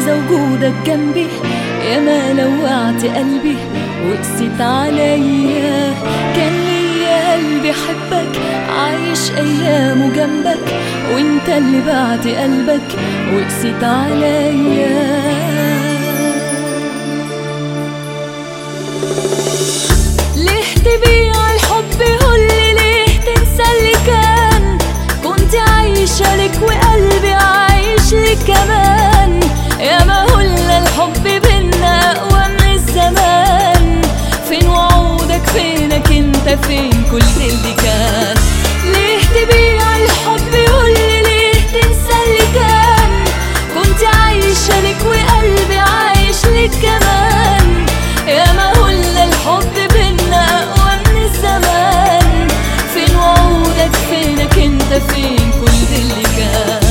عايزة وجودك جنبي، يا ما لوعت قلبي وقسيت عليا. كان ليا قلبي حبك عايش ايامه جنبك، وانت اللي بعت قلبك وقسيت عليا. ليه تبيع الحب؟ قولي ليه تنسى اللي كان؟ كنت عايشة لك وقلبي عايش لك كمان. يا ما قلنا الحب بينا أقوى من الزمان، فين وعودك؟ فينك انت؟ فين كل اللي كان؟ ليه تبيع الحب؟ قولي ليه تنسى اللي كان؟ كنت عايشة لك وقلبي عايش لك كمان. يا ما قلنا الحب بينا أقوى من الزمان، فين وعودك؟ فينك انت؟ فين كل اللي كان؟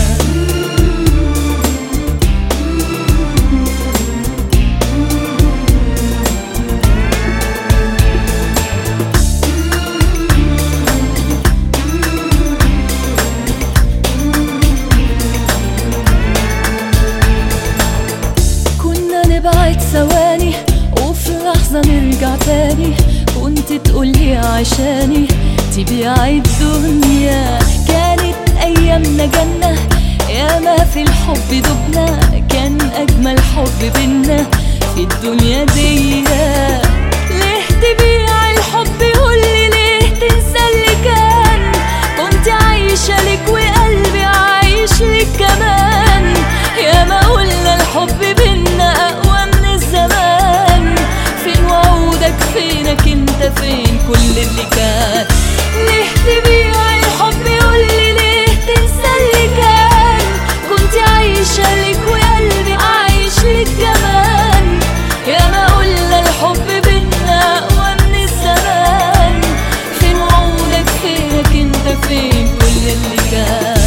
نبعد ثواني وفي لحظة نرجع تاني، كنت تقولي عشاني تبيع الدنيا. كانت أيامنا جنة، يا ما في الحب دبنا، كان أجمل حب بينا في الدنيا دي. ليه تبيع الحب؟ قولي ليه تنسى اللي كان؟ كنت عايشة لك وقلبي عايش لك كمان. يا ما قلنا الحب بينا أقوى من الزمان، فين وعودك؟ فينك انت؟ فين كل اللي كان؟ ليه تبيع الحب؟ قولي ليه تنسى اللي كان؟ كنت عايشة لك وقلبي عايش لك كمان. يا ما قلنا الحب بينا أقوى من الزمان، فين وعودك؟ فينك انت؟ فين كل اللي كان؟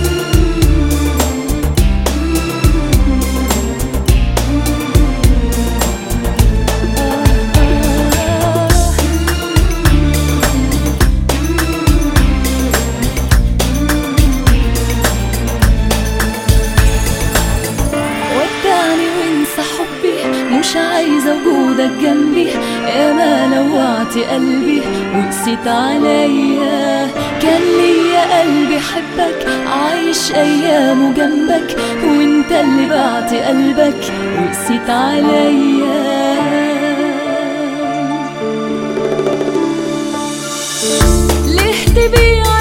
مش عايزة وجودك جنبي، يا ما لوعت قلبي وقسيت عليا. كان ليا قلبي حبك عايش أيامه جنبك، وانت اللي بعت قلبك وقسيت عليا. ليه تبيع